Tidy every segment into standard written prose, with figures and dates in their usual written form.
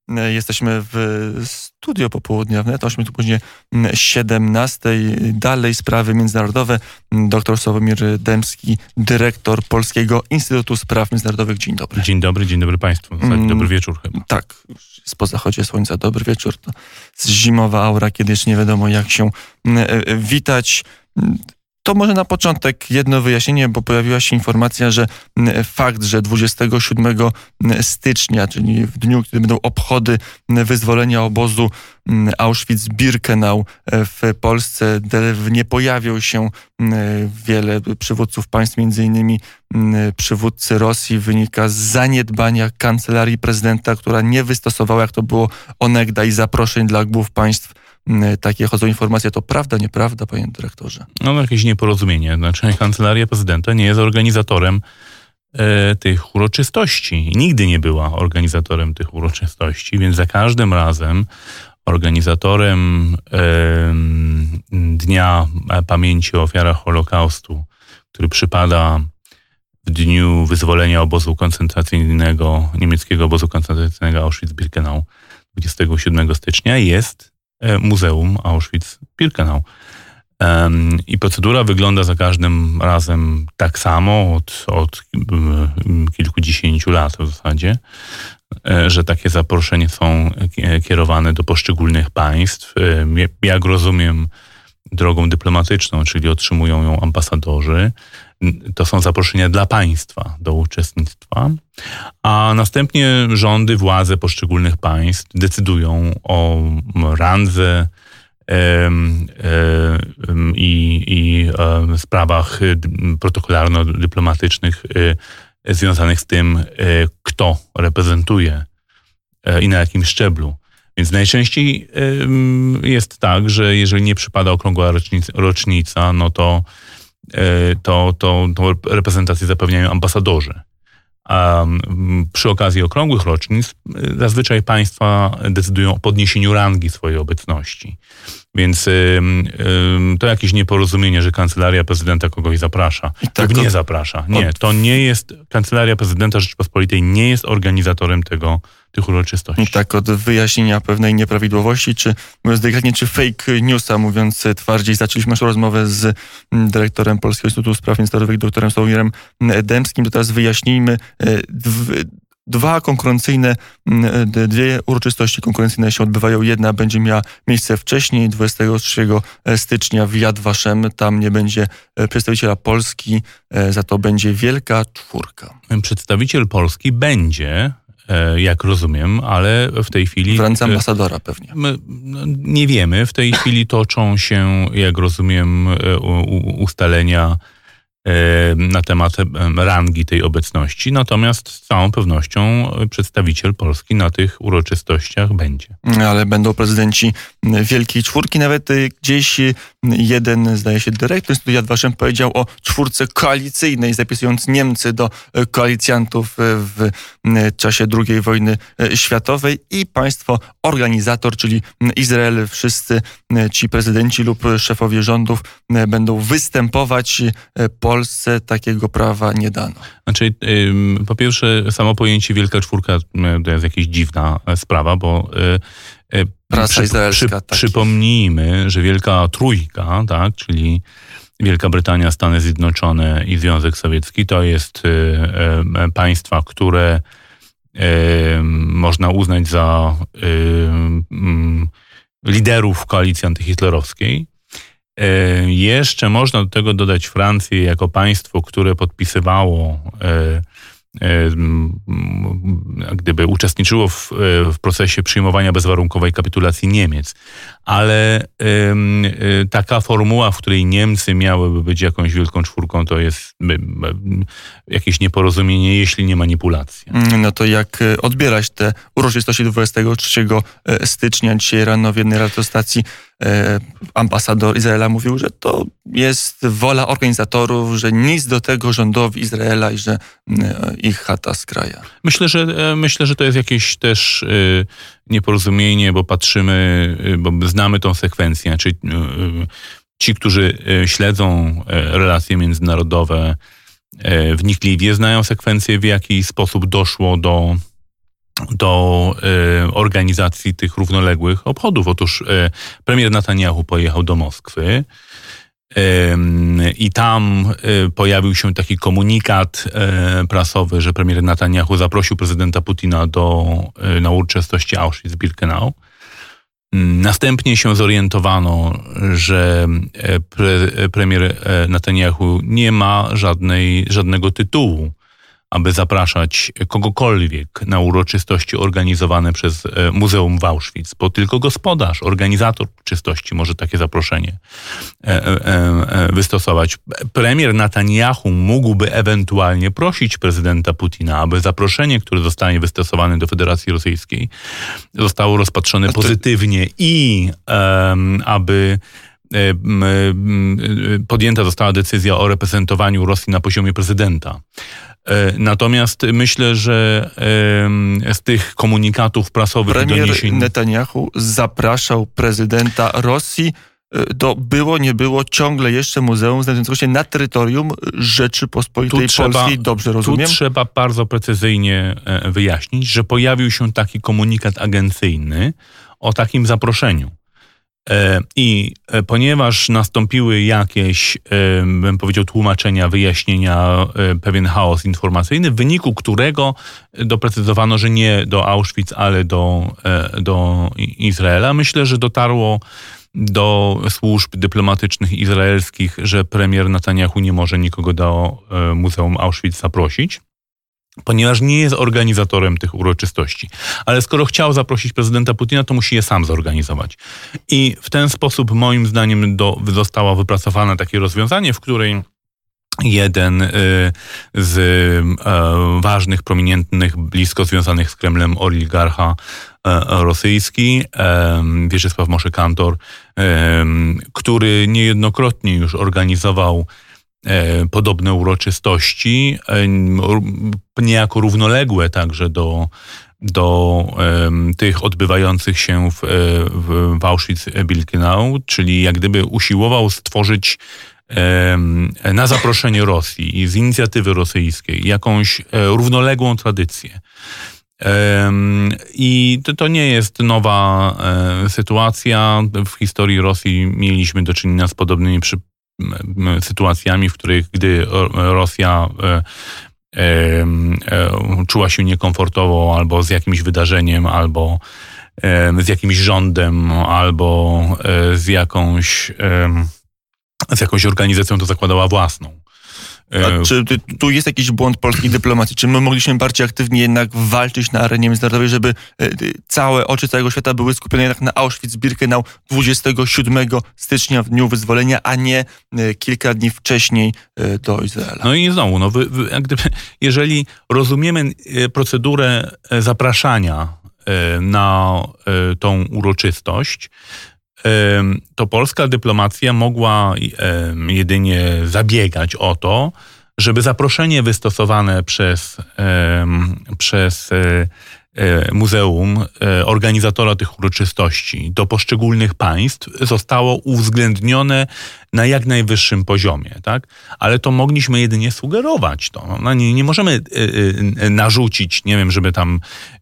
Jesteśmy w studio popołudnia wnet, 8 później 17. Dalej sprawy międzynarodowe. Dr Sławomir Dębski, dyrektor Polskiego Instytutu Spraw Międzynarodowych. Dzień dobry. Dzień dobry Państwu. Dobry wieczór chyba. Tak, już jest po zachodzie słońca. Dobry wieczór. To zimowa aura, kiedy jeszcze nie wiadomo jak się witać. To może na początek jedno wyjaśnienie, bo pojawiła się informacja, że fakt, że 27 stycznia, czyli w dniu, kiedy będą obchody wyzwolenia obozu Auschwitz-Birkenau w Polsce, nie pojawią się wiele przywódców państw, między innymi przywódcy Rosji, wynika z zaniedbania kancelarii prezydenta, która nie wystosowała, jak to było onegdaj, zaproszeń dla głów państw. Takie chodzą informacje. To prawda, nieprawda, panie dyrektorze? No jakieś nieporozumienie. Znaczy, kancelaria prezydenta nie jest organizatorem tych uroczystości. Nigdy nie była organizatorem tych uroczystości, więc za każdym razem organizatorem Dnia Pamięci o Ofiarach Holokaustu, który przypada w dniu wyzwolenia obozu koncentracyjnego, niemieckiego obozu koncentracyjnego Auschwitz-Birkenau 27 stycznia jest Muzeum Auschwitz-Birkenau. I procedura wygląda za każdym razem tak samo od kilkudziesięciu lat w zasadzie, że takie zaproszenia są kierowane do poszczególnych państw. Jak rozumiem, drogą dyplomatyczną, czyli otrzymują ją ambasadorzy. To są zaproszenia dla państwa do uczestnictwa, a następnie rządy, władze poszczególnych państw decydują o randze i sprawach protokolarno-dyplomatycznych związanych z tym, kto reprezentuje i na jakim szczeblu. Więc najczęściej jest tak, że jeżeli nie przypada okrągła rocznica, no to reprezentację zapewniają ambasadorzy. A przy okazji okrągłych rocznic zazwyczaj państwa decydują o podniesieniu rangi swojej obecności. Więc to jakieś nieporozumienie, że kancelaria prezydenta kogoś zaprasza. Tak, nie zaprasza. Nie, to nie jest, kancelaria prezydenta Rzeczypospolitej nie jest organizatorem tych uroczystości. I tak od wyjaśnienia pewnej nieprawidłowości, czy mówiąc delikatnie, czy fake newsa, mówiąc twardziej, zaczęliśmy naszą rozmowę z dyrektorem Polskiego Instytutu Spraw Międzynarodowych, doktorem Sławomirem Dębskim. To teraz wyjaśnijmy dwie uroczystości konkurencyjne się odbywają. Jedna będzie miała miejsce wcześniej, 23 stycznia w Yad Vashem. Tam nie będzie przedstawiciela Polski, za to będzie Wielka Czwórka. Przedstawiciel Polski będzie, jak rozumiem, ale w tej chwili... W ręce ambasadora pewnie. Nie wiemy. W tej chwili toczą się, jak rozumiem, ustalenia na temat rangi tej obecności. Natomiast z całą pewnością przedstawiciel Polski na tych uroczystościach będzie. Ale będą prezydenci Wielkiej Czwórki. Nawet gdzieś jeden, zdaje się, dyrektor Instytutu Yad Vashem powiedział o czwórce koalicyjnej, zapisując Niemcy do koalicjantów w czasie II wojny światowej i państwo organizator, czyli Izrael, wszyscy ci prezydenci lub szefowie rządów będą występować. Polsce takiego prawa nie dano. Znaczy, po pierwsze, samo pojęcie Wielka Czwórka to jest jakaś dziwna sprawa, bo prasa izraelska. Przypomnijmy, że Wielka Trójka, tak, czyli Wielka Brytania, Stany Zjednoczone i Związek Sowiecki, to jest państwa, które można uznać za liderów koalicji antyhitlerowskiej. Jeszcze można do tego dodać Francję jako państwo, które podpisywało, gdyby uczestniczyło w procesie przyjmowania bezwarunkowej kapitulacji Niemiec. Ale taka formuła, w której Niemcy miałyby być jakąś Wielką Czwórką, to jest jakieś nieporozumienie, jeśli nie manipulacja. No to jak odbierać te uroczystości 23 stycznia? Dzisiaj rano w jednej radiostacji ambasador Izraela mówił, że to jest wola organizatorów, że nic do tego rządowi Izraela i że ich chata z kraja. Myślę, że to jest jakieś też nieporozumienie, bo patrzymy, bo znamy tą sekwencję. Znaczy, ci, którzy śledzą relacje międzynarodowe, wnikliwie znają sekwencję, w jaki sposób doszło do do organizacji tych równoległych obchodów. Otóż premier Netanjahu pojechał do Moskwy i tam pojawił się taki komunikat prasowy, że premier Netanjahu zaprosił prezydenta Putina na uroczystości Auschwitz-Birkenau. Następnie się zorientowano, że premier Netanjahu nie ma żadnego tytułu, aby zapraszać kogokolwiek na uroczystości organizowane przez Muzeum w Auschwitz, bo tylko gospodarz, organizator uroczystości może takie zaproszenie wystosować. Premier Netanjahu mógłby ewentualnie prosić prezydenta Putina, aby zaproszenie, które zostanie wystosowane do Federacji Rosyjskiej, zostało rozpatrzone pozytywnie i aby podjęta została decyzja o reprezentowaniu Rosji na poziomie prezydenta. Natomiast myślę, że z tych komunikatów prasowych premier i doniesień... Netanjahu zapraszał prezydenta Rosji do nie było ciągle jeszcze muzeum znajdującego się na terytorium Rzeczypospolitej Polskiej. Dobrze rozumiem? Tu trzeba bardzo precyzyjnie wyjaśnić, że pojawił się taki komunikat agencyjny o takim zaproszeniu. I ponieważ nastąpiły jakieś, bym powiedział, tłumaczenia, wyjaśnienia, pewien chaos informacyjny, w wyniku którego doprecyzowano, że nie do Auschwitz, ale do Izraela. Myślę, że dotarło do służb dyplomatycznych izraelskich, że premier Netanjahu nie może nikogo do Muzeum Auschwitz zaprosić, ponieważ nie jest organizatorem tych uroczystości. Ale skoro chciał zaprosić prezydenta Putina, to musi je sam zorganizować. I w ten sposób, moim zdaniem, zostało wypracowane takie rozwiązanie, w której jeden z ważnych, prominentnych, blisko związanych z Kremlem oligarcha rosyjski, Wieczysław Mosze Kantor, który niejednokrotnie już organizował podobne uroczystości, niejako równoległe także do tych odbywających się w Auschwitz-Birkenau, czyli jak gdyby usiłował stworzyć na zaproszenie Rosji i z inicjatywy rosyjskiej jakąś równoległą tradycję. I to nie jest nowa sytuacja. W historii Rosji mieliśmy do czynienia z podobnymi sytuacjami, w których gdy Rosja czuła się niekomfortowo albo z jakimś wydarzeniem, albo z jakimś rządem, albo z jakąś organizacją, to zakładała własną. A czy tu jest jakiś błąd polskiej dyplomacji? Czy my mogliśmy bardziej aktywnie jednak walczyć na arenie międzynarodowej, żeby oczy całego świata były skupione jednak na Auschwitz-Birkenau 27 stycznia, w dniu wyzwolenia, a nie kilka dni wcześniej do Izraela? No i znowu, jak gdyby, jeżeli rozumiemy procedurę zapraszania na tą uroczystość, to polska dyplomacja mogła jedynie zabiegać o to, żeby zaproszenie wystosowane przez muzeum, organizatora tych uroczystości do poszczególnych państw zostało uwzględnione na jak najwyższym poziomie, tak? Ale to mogliśmy jedynie sugerować to. No, nie możemy narzucić, nie wiem, żeby tam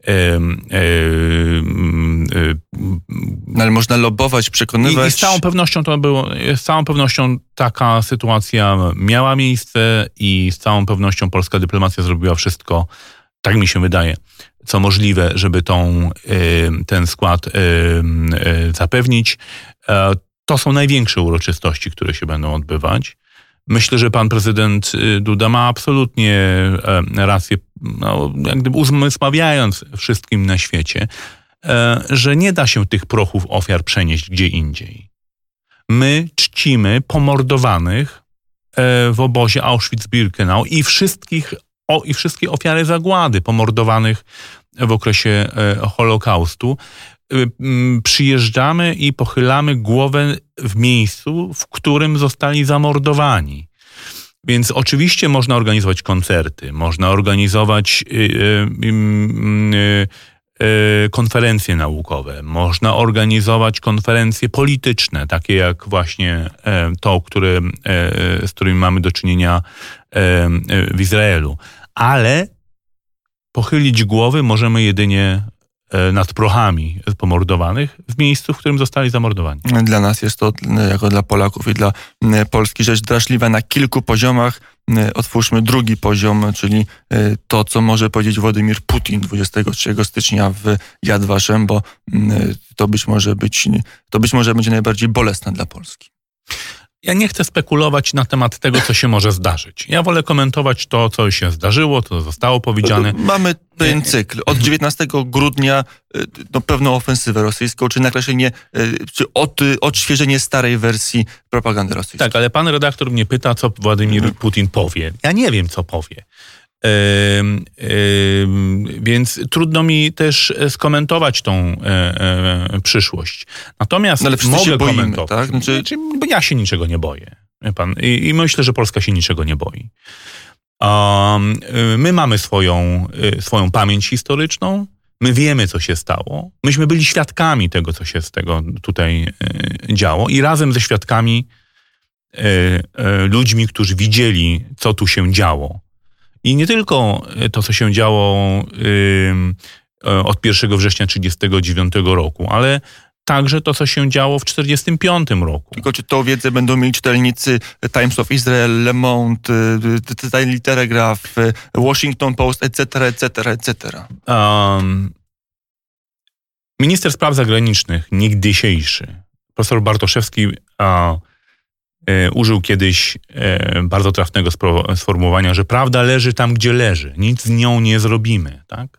no, ale można lobować, przekonywać. I z całą pewnością taka sytuacja miała miejsce i z całą pewnością polska dyplomacja zrobiła wszystko, tak mi się wydaje, co możliwe, żeby ten skład zapewnić. To są największe uroczystości, które się będą odbywać. Myślę, że pan prezydent Duda ma absolutnie rację, jak gdyby uzmysławiając wszystkim na świecie, że nie da się tych prochów ofiar przenieść gdzie indziej. My czcimy pomordowanych w obozie Auschwitz-Birkenau i wszystkie ofiary zagłady pomordowanych w okresie Holokaustu. Przyjeżdżamy i pochylamy głowę w miejscu, w którym zostali zamordowani. Więc oczywiście można organizować koncerty, można organizować konferencje naukowe, można organizować konferencje polityczne, takie jak właśnie to, z którymi mamy do czynienia w Izraelu. Ale pochylić głowy możemy jedynie nad prochami pomordowanych w miejscu, w którym zostali zamordowani. Dla nas jest to, jako dla Polaków i dla Polski, rzecz drażliwa na kilku poziomach. Otwórzmy drugi poziom, czyli to, co może powiedzieć Władimir Putin 23 stycznia w Yad Vashem, bo to być może będzie najbardziej bolesne dla Polski. Ja nie chcę spekulować na temat tego, co się może zdarzyć. Ja wolę komentować to, co się zdarzyło, co zostało powiedziane. Mamy pewien cykl. Od 19 grudnia pewną ofensywę rosyjską, czy nakreślenie, czy odświeżenie starej wersji propagandy rosyjskiej. Tak, ale pan redaktor mnie pyta, co Władimir Putin powie. Ja nie wiem, co powie. Więc trudno mi też skomentować tą przyszłość. Natomiast ale wszyscy się boimy, komentować. Tak? Bo ja się niczego nie boję. Wie pan? I myślę, że Polska się niczego nie boi. My mamy swoją pamięć historyczną. My wiemy, co się stało. Myśmy byli świadkami tego, co się z tego tutaj działo. I razem ze świadkami, ludźmi, którzy widzieli, co tu się działo. I nie tylko to, co się działo od 1 września 1939 roku, ale także to, co się działo w 1945 roku. Tylko czy tą wiedzę będą mieli czytelnicy Times of Israel, Le Monde, Daily Telegraph, Washington Post, etc., etc., etc.? Minister spraw zagranicznych, niegdysiejszy, profesor Bartoszewski, użył kiedyś bardzo trafnego sformułowania, że prawda leży tam, gdzie leży. Nic z nią nie zrobimy, tak?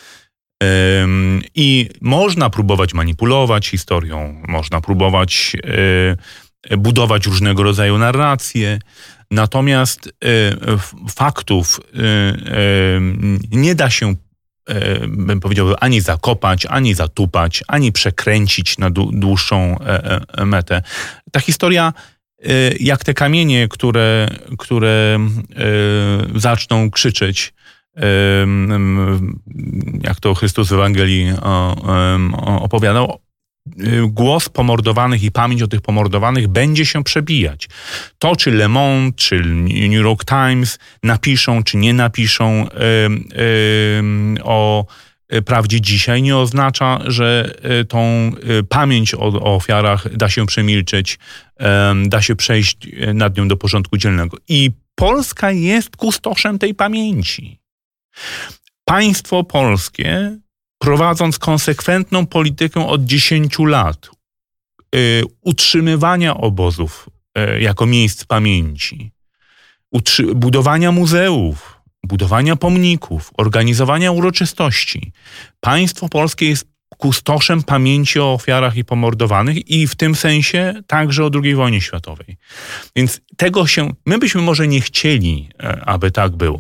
I można próbować manipulować historią, można próbować budować różnego rodzaju narracje, natomiast faktów nie da się, bym powiedział, ani zakopać, ani zatupać, ani przekręcić na dłuższą metę. Ta historia, jak te kamienie, które zaczną krzyczeć, jak to Chrystus w Ewangelii opowiadał, głos pomordowanych i pamięć o tych pomordowanych będzie się przebijać. To, czy Le Monde, czy New York Times napiszą, czy nie napiszą o prawdzie dzisiaj, nie oznacza, że tą pamięć o ofiarach da się przemilczeć, da się przejść nad nią do porządku dziennego. I Polska jest kustoszem tej pamięci. Państwo polskie, prowadząc konsekwentną politykę od 10 lat utrzymywania obozów jako miejsc pamięci, budowania muzeów, budowania pomników, organizowania uroczystości. Państwo polskie jest kustoszem pamięci o ofiarach i pomordowanych i w tym sensie także o II wojnie światowej. Więc my byśmy może nie chcieli, aby tak było.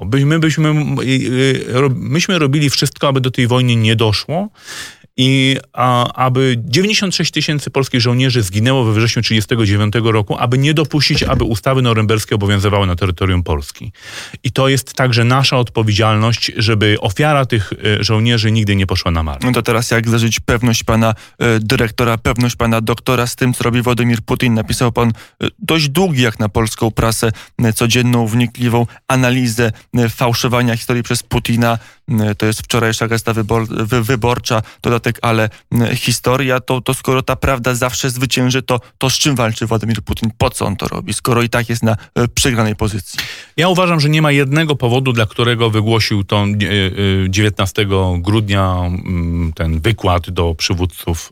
Myśmy robili wszystko, aby do tej wojny nie doszło i aby 96 000 polskich żołnierzy zginęło we wrześniu 1939 roku, aby nie dopuścić, aby ustawy norymberskie obowiązywały na terytorium Polski. I to jest także nasza odpowiedzialność, żeby ofiara tych żołnierzy nigdy nie poszła na marne. No to teraz jak zderzyć pewność pana dyrektora, pewność pana doktora z tym, co robi Władimir Putin? Napisał pan dość długi, jak na polską prasę, codzienną, wnikliwą analizę fałszowania historii przez Putina. To jest wczorajsza Gazeta Wyborcza, dodatek, ale historia, to skoro ta prawda zawsze zwycięży, to z czym walczy Władimir Putin? Po co on to robi, skoro i tak jest na przegranej pozycji? Ja uważam, że nie ma jednego powodu, dla którego wygłosił to 19 grudnia ten wykład do przywódców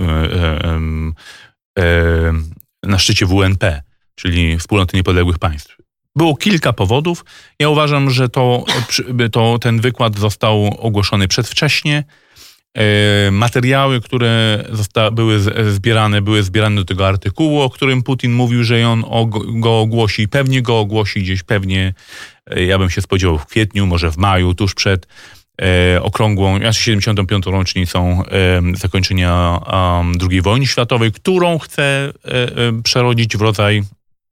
na szczycie WNP, czyli Wspólnoty Niepodległych Państw. Było kilka powodów. Ja uważam, że ten wykład został ogłoszony przedwcześnie. Materiały, które były zbierane do tego artykułu, o którym Putin mówił, że on go ogłosi. Pewnie go ogłosi gdzieś, ja bym się spodziewał w kwietniu, może w maju, tuż przed okrągłą, 75. rocznicą zakończenia II wojny światowej, którą chce przerodzić w rodzaj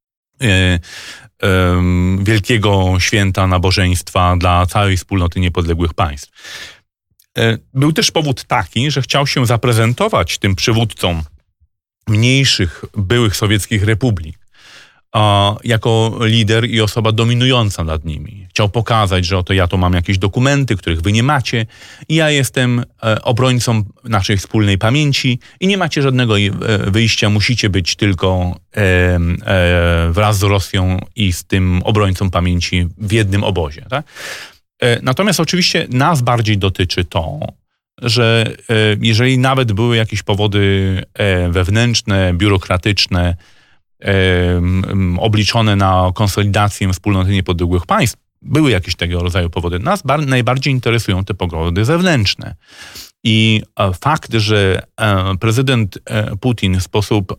wielkiego święta nabożeństwa dla całej wspólnoty niepodległych państw. Był też powód taki, że chciał się zaprezentować tym przywódcom mniejszych byłych sowieckich republik, jako lider i osoba dominująca nad nimi. Chciał pokazać, że oto ja tu mam jakieś dokumenty, których wy nie macie i ja jestem obrońcą naszej wspólnej pamięci i nie macie żadnego wyjścia, musicie być tylko wraz z Rosją i z tym obrońcą pamięci w jednym obozie. Tak? Natomiast oczywiście nas bardziej dotyczy to, że jeżeli nawet były jakieś powody wewnętrzne, biurokratyczne, obliczone na konsolidację wspólnoty niepodległych państw, były jakieś tego rodzaju powody. Nas najbardziej interesują te powody zewnętrzne. I fakt, że prezydent Putin w sposób,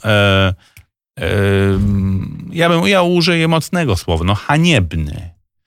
ja użyję mocnego słowa, haniebny,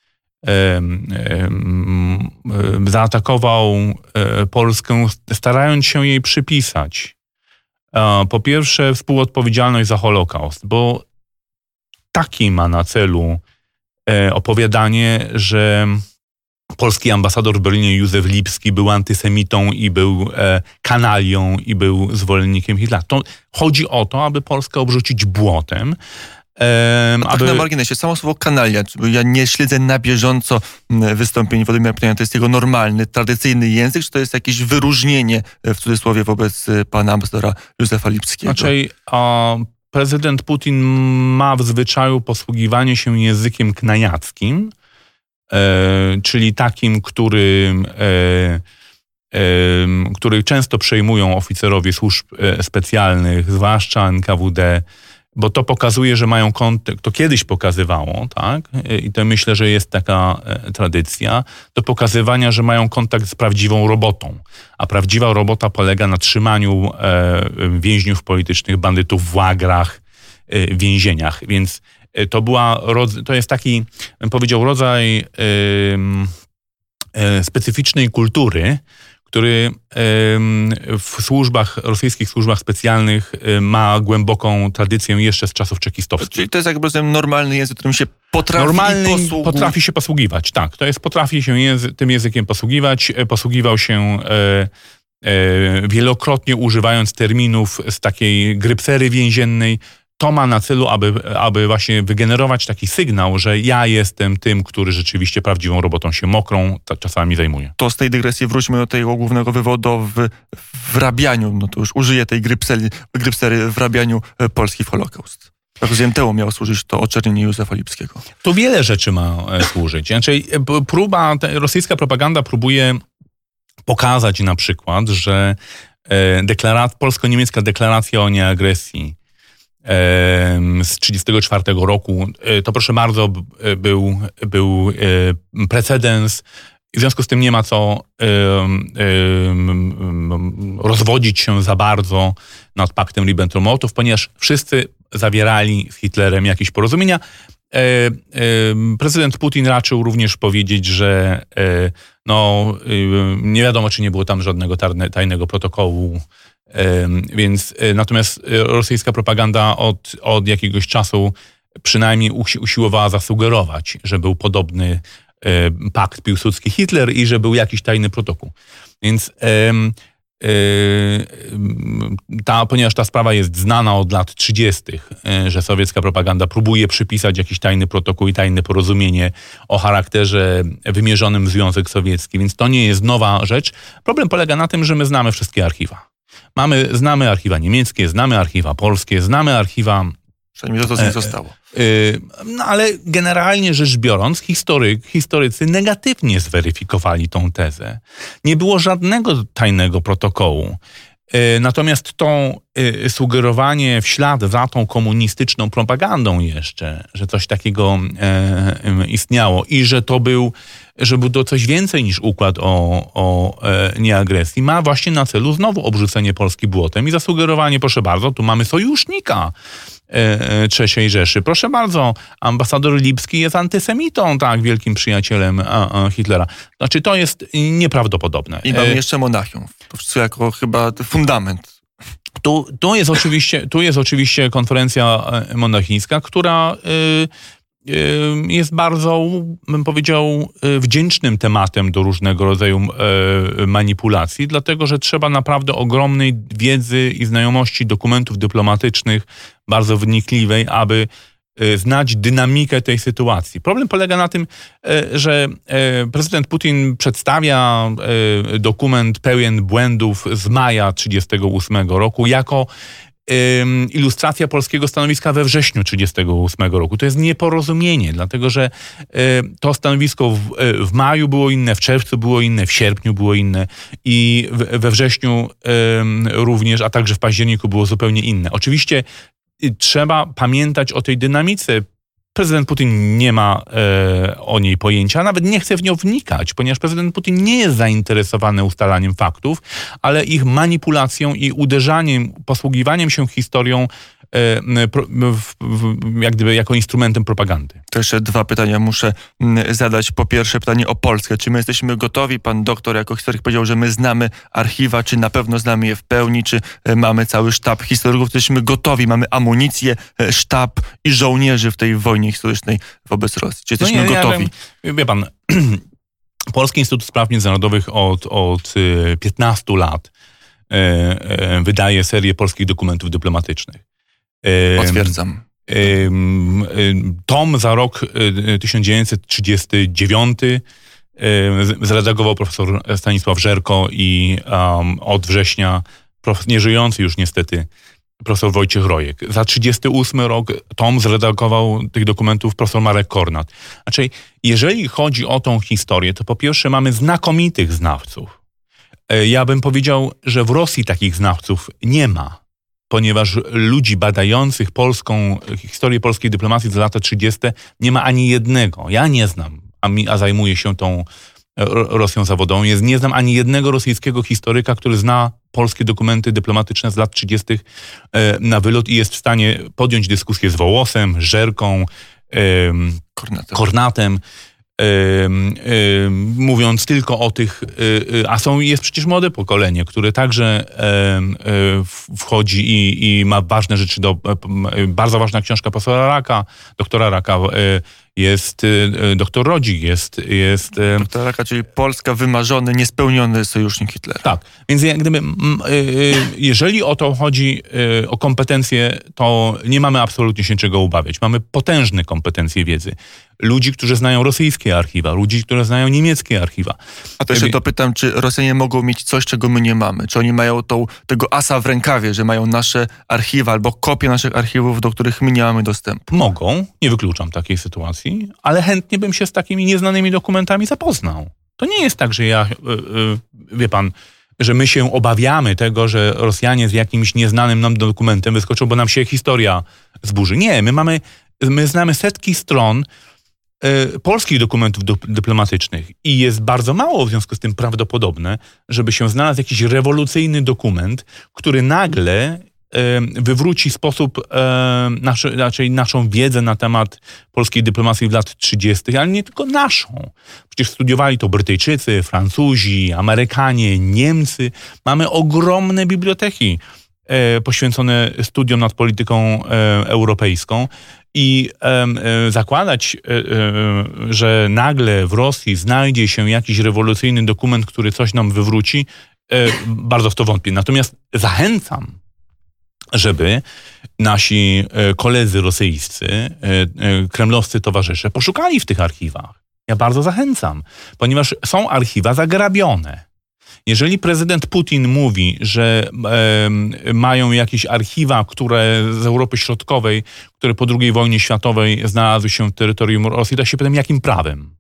zaatakował Polskę, starając się jej przypisać po pierwsze współodpowiedzialność za Holokaust, bo taki ma na celu opowiadanie, że polski ambasador w Berlinie Józef Lipski był antysemitą i był kanalią i był zwolennikiem Hitlera. To chodzi o to, aby Polskę obrzucić błotem. Tak na marginesie, samo słowo kanalia, ja nie śledzę na bieżąco wystąpień Władimira Putina, to jest jego normalny, tradycyjny język, czy to jest jakieś wyróżnienie w cudzysłowie wobec pana ambasadora Józefa Lipskiego? Znaczy, prezydent Putin ma w zwyczaju posługiwanie się językiem knajackim, czyli takim, który często przejmują oficerowie służb specjalnych, zwłaszcza NKWD, bo to pokazuje, że mają kontakt, to kiedyś pokazywało, tak? I to myślę, że jest taka tradycja, do pokazywania, że mają kontakt z prawdziwą robotą. A prawdziwa robota polega na trzymaniu więźniów politycznych, bandytów w łagrach, więzieniach. Więc to jest taki, bym powiedział, rodzaj specyficznej kultury, który w rosyjskich służbach specjalnych ma głęboką tradycję jeszcze z czasów czekistowskich. Czyli to jest jakby normalny język, którym się potrafi się posługiwać. Tak, potrafi się tym językiem posługiwać. Posługiwał się wielokrotnie używając terminów z takiej grypsery więziennej. To ma na celu, aby właśnie wygenerować taki sygnał, że ja jestem tym, który rzeczywiście prawdziwą robotą się mokrą czasami zajmuje. To z tej dygresji wróćmy do tego głównego wywodu w rabianiu, no to już użyję tej grypsery w rabianiu Polski w Holokaust. Jak rozumiem, temu miało służyć to oczernienie Józefa Lipskiego. To wiele rzeczy ma służyć. Znaczy, rosyjska propaganda próbuje pokazać na przykład, że polsko-niemiecka deklaracja o nieagresji z 1934 roku, to proszę bardzo był precedens. W związku z tym nie ma co rozwodzić się za bardzo nad paktem Ribbentrop-Mołotow, ponieważ wszyscy zawierali z Hitlerem jakieś porozumienia. Prezydent Putin raczył również powiedzieć, że nie wiadomo, czy nie było tam żadnego tajnego protokołu. Więc natomiast rosyjska propaganda od jakiegoś czasu przynajmniej usiłowała zasugerować, że był podobny pakt Piłsudski-Hitler i że był jakiś tajny protokół. Więc ponieważ ta sprawa jest znana od lat 30., że sowiecka propaganda próbuje przypisać jakiś tajny protokół i tajne porozumienie o charakterze wymierzonym w Związek Sowiecki, więc to nie jest nowa rzecz. Problem polega na tym, że my znamy wszystkie archiwa. Znamy archiwa niemieckie, znamy archiwa polskie, znamy archiwa... Przynajmniej to z nich zostało. Ale generalnie rzecz biorąc, historycy negatywnie zweryfikowali tą tezę. Nie było żadnego tajnego protokołu. Natomiast to sugerowanie w ślad za tą komunistyczną propagandą jeszcze, że coś takiego istniało i że był to coś więcej niż układ o nieagresji, ma właśnie na celu znowu obrzucenie Polski błotem i zasugerowanie, proszę bardzo, tu mamy sojusznika III Rzeszy. Proszę bardzo, ambasador Lipski jest antysemitą, tak, wielkim przyjacielem Hitlera. Znaczy, to jest nieprawdopodobne. I mamy jeszcze Monachium. To wszystko jako chyba fundament. Tu jest oczywiście konferencja monachijska, która jest bardzo, bym powiedział, wdzięcznym tematem do różnego rodzaju manipulacji, dlatego że trzeba naprawdę ogromnej wiedzy i znajomości dokumentów dyplomatycznych, bardzo wnikliwej, aby znać dynamikę tej sytuacji. Problem polega na tym, że prezydent Putin przedstawia dokument pełen błędów z maja 1938 roku jako ilustracja polskiego stanowiska we wrześniu 1938 roku. To jest nieporozumienie, dlatego że to stanowisko w maju było inne, w czerwcu było inne, w sierpniu było inne i we wrześniu również, a także w październiku było zupełnie inne. Oczywiście trzeba pamiętać o tej dynamice. Prezydent Putin nie ma o niej pojęcia, nawet nie chce w nią wnikać, ponieważ prezydent Putin nie jest zainteresowany ustalaniem faktów, ale ich manipulacją i uderzaniem, posługiwaniem się historią jak gdyby jako instrumentem propagandy. To jeszcze dwa pytania muszę zadać. Po pierwsze pytanie o Polskę. Czy my jesteśmy gotowi? Pan doktor jako historyk powiedział, że my znamy archiwa. Czy na pewno znamy je w pełni? Czy mamy cały sztab historyków? Czy jesteśmy gotowi? Mamy amunicję, sztab i żołnierzy w tej wojnie historycznej wobec Rosji. Czy jesteśmy gotowi? Wie pan, Polski Instytut Spraw Międzynarodowych od 15 lat wydaje serię polskich dokumentów dyplomatycznych. Potwierdzam. Tom za rok 1939 zredagował profesor Stanisław Żerko i od września nieżyjący już niestety profesor Wojciech Rojek. Za 1938 rok tom zredagował tych dokumentów profesor Marek Kornat. Znaczy, jeżeli chodzi o tą historię, to po pierwsze mamy znakomitych znawców. Ja bym powiedział, że w Rosji takich znawców nie ma, ponieważ ludzi badających historię polskiej dyplomacji za lata 30. nie ma ani jednego. Ja nie znam, a zajmuję się tą Rosją zawodową. Nie znam ani jednego rosyjskiego historyka, który zna polskie dokumenty dyplomatyczne z lat 30. Na wylot i jest w stanie podjąć dyskusję z Wołosem, Żerką, Kornatem. Mówiąc tylko o tych, jest przecież młode pokolenie, które także wchodzi i ma ważne rzeczy bardzo ważna książka doktora Raka, jest doktor Rodzik, jest doktor Raka, czyli Polska wymarzony, niespełniony sojusznik Hitlera. Tak, więc jak gdyby, jeżeli o to chodzi, o kompetencje, to nie mamy absolutnie się czego ubawiać. Mamy potężne kompetencje wiedzy. Ludzi, którzy znają rosyjskie archiwa, ludzi, którzy znają niemieckie archiwa. A to jeszcze dopytam, czy Rosjanie mogą mieć coś, czego my nie mamy? Czy oni mają tego asa w rękawie, że mają nasze archiwa albo kopie naszych archiwów, do których my nie mamy dostępu? Mogą, nie wykluczam takiej sytuacji, ale chętnie bym się z takimi nieznanymi dokumentami zapoznał. To nie jest tak, że wie pan, że my się obawiamy tego, że Rosjanie z jakimś nieznanym nam dokumentem wyskoczą, bo nam się historia zburzy. Nie, my znamy setki stron polskich dokumentów dyplomatycznych i jest bardzo mało w związku z tym prawdopodobne, żeby się znalazł jakiś rewolucyjny dokument, który nagle wywróci naszą wiedzę na temat polskiej dyplomacji w lat 30., ale nie tylko naszą. Przecież studiowali to Brytyjczycy, Francuzi, Amerykanie, Niemcy. Mamy ogromne biblioteki poświęcone studiom nad polityką europejską i zakładać, że nagle w Rosji znajdzie się jakiś rewolucyjny dokument, który coś nam wywróci, bardzo w to wątpię. Natomiast zachęcam, żeby nasi koledzy rosyjscy, kremlowscy towarzysze poszukali w tych archiwach. Ja bardzo zachęcam, ponieważ są archiwa zagrabione. Jeżeli prezydent Putin mówi, że mają jakieś archiwa, które z Europy Środkowej, które po II wojnie światowej znalazły się w terytorium Rosji, to się pytam, jakim prawem?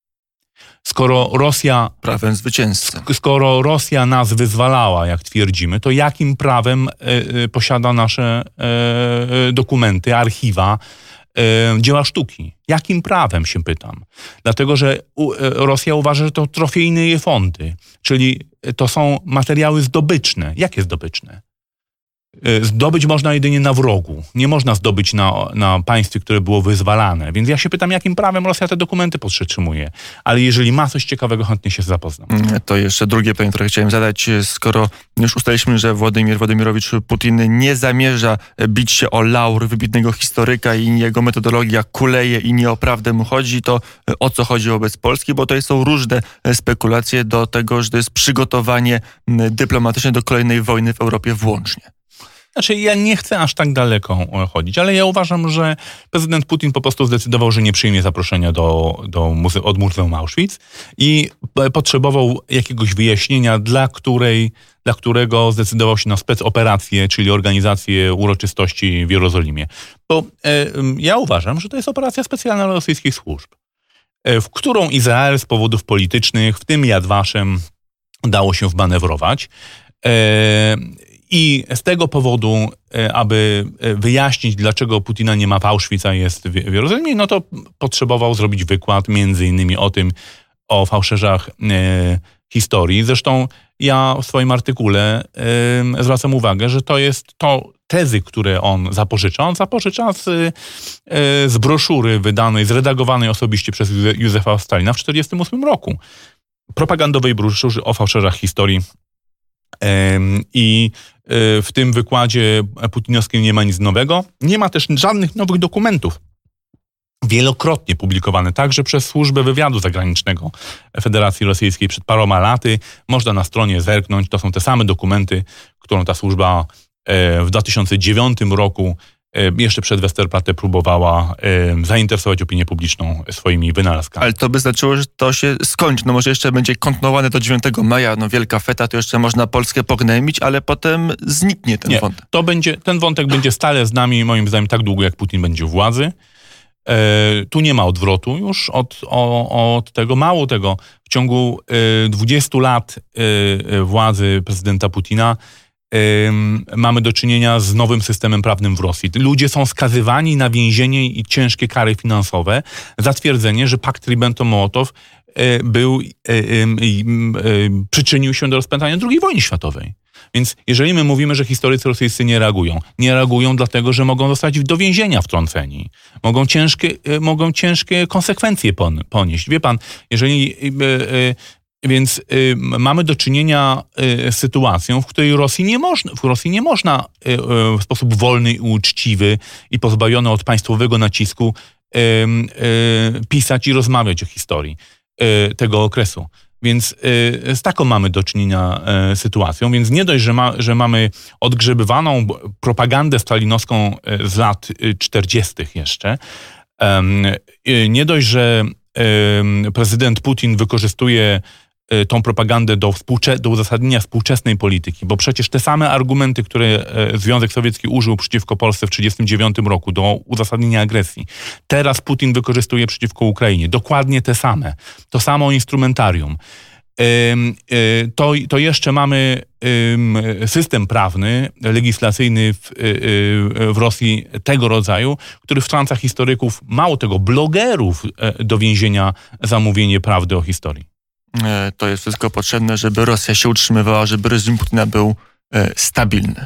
Prawem zwycięzcy. Skoro Rosja nas wyzwalała, jak twierdzimy, to jakim prawem posiada nasze dokumenty, archiwa, dzieła sztuki? Jakim prawem, się pytam? Dlatego, że Rosja uważa, że to trofejne jej fondy, czyli to są materiały zdobyczne. Jakie zdobyczne? Zdobyć można jedynie na wrogu. Nie można zdobyć na państwie, które było wyzwalane. Więc ja się pytam, jakim prawem Rosja te dokumenty podtrzymuje. Ale jeżeli ma coś ciekawego, chętnie się zapoznam. To jeszcze drugie pytanie, które chciałem zadać. Skoro już ustaliliśmy, że Władimir Władimirowicz Putin nie zamierza bić się o laur wybitnego historyka i jego metodologia kuleje i nie o prawdę mu chodzi, to o co chodzi wobec Polski? Bo to są różne spekulacje do tego, że to jest przygotowanie dyplomatyczne do kolejnej wojny w Europie włącznie. Znaczy, ja nie chcę aż tak daleko chodzić, ale ja uważam, że prezydent Putin po prostu zdecydował, że nie przyjmie zaproszenia od Muzeum Auschwitz i potrzebował jakiegoś wyjaśnienia, dla którego zdecydował się na specoperację, czyli organizację uroczystości w Jerozolimie. Bo ja uważam, że to jest operacja specjalna rosyjskich służb, w którą Izrael z powodów politycznych, w tym Yad Vashem, dało się wmanewrować. I z tego powodu, aby wyjaśnić, dlaczego Putina nie ma w Auschwitz, a jest w Jerozolimie, no to potrzebował zrobić wykład między innymi o fałszerzach historii. Zresztą ja w swoim artykule zwracam uwagę, że tezy, które on zapożycza z broszury wydanej, zredagowanej osobiście przez Józefa Stalina w 1948 roku. Propagandowej broszurze o fałszerzach historii. I w tym wykładzie putinowskim nie ma nic nowego. Nie ma też żadnych nowych dokumentów. Wielokrotnie publikowane także przez Służbę Wywiadu Zagranicznego Federacji Rosyjskiej przed paroma laty. Można na stronie zerknąć. To są te same dokumenty, którą ta służba w 2009 roku jeszcze przed Westerplatte próbowała zainteresować opinię publiczną swoimi wynalazkami. Ale to by znaczyło, że to się skończy. No może jeszcze będzie kontynuowane do 9 maja, no wielka feta, to jeszcze można Polskę pognębić, ale potem zniknie ten wątek. Ten wątek będzie stale z nami, moim zdaniem, tak długo, jak Putin będzie u władzy. Tu nie ma odwrotu już od tego. Mało tego, w ciągu 20 lat władzy prezydenta Putina mamy do czynienia z nowym systemem prawnym w Rosji. Ludzie są skazywani na więzienie i ciężkie kary finansowe za twierdzenie, że pakt Ribbentrop-Mołotow przyczynił się do rozpętania II wojny światowej. Więc jeżeli my mówimy, że historycy rosyjscy nie reagują dlatego, że mogą zostać do więzienia wtrąceni. Mogą ciężkie konsekwencje ponieść. Wie pan, Więc mamy do czynienia z sytuacją, w której w Rosji nie można w sposób wolny i uczciwy i pozbawiony od państwowego nacisku pisać i rozmawiać o historii tego okresu. Więc z taką mamy do czynienia sytuacją. Więc nie dość, że mamy odgrzebywaną propagandę stalinowską z lat 40. jeszcze, nie dość, że prezydent Putin wykorzystuje tą propagandę do uzasadnienia współczesnej polityki, bo przecież te same argumenty, które Związek Sowiecki użył przeciwko Polsce w 1939 roku do uzasadnienia agresji, teraz Putin wykorzystuje przeciwko Ukrainie. Dokładnie te same. To samo instrumentarium. To jeszcze mamy system prawny, legislacyjny w Rosji tego rodzaju, który wtrąca historyków, mało tego, blogerów do więzienia za mówienie prawdy o historii. To jest wszystko potrzebne, żeby Rosja się utrzymywała, żeby reżim Putina był stabilny.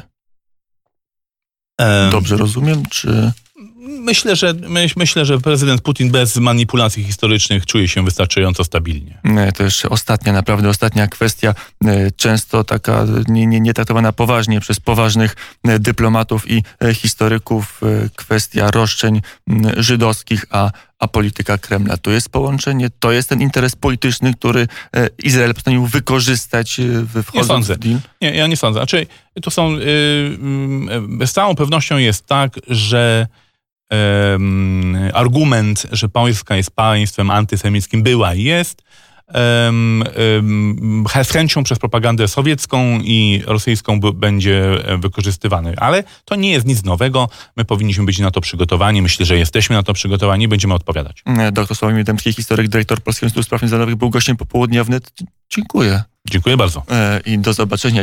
Dobrze rozumiem, czy... Myślę, że prezydent Putin bez manipulacji historycznych czuje się wystarczająco stabilnie. To jeszcze naprawdę ostatnia kwestia, często taka nie traktowana poważnie przez poważnych dyplomatów i historyków, kwestia roszczeń żydowskich, a polityka Kremla. To jest połączenie, to jest ten interes polityczny, który Izrael postanowił wykorzystać wchodząc w deal? Nie, ja nie sądzę. Znaczy, to są, z całą pewnością jest tak, że argument, że Polska jest państwem antysemickim, była i jest, z chęcią przez propagandę sowiecką i rosyjską będzie wykorzystywany. Ale to nie jest nic nowego. My powinniśmy być na to przygotowani. Myślę, że jesteśmy na to przygotowani i będziemy odpowiadać. Dr Sławomir Dębski, historyk, dyrektor Polskiego Instytutu Spraw Międzynarodowych, był gościem Popołudnia wnet. Dziękuję. Dziękuję bardzo. I do zobaczenia.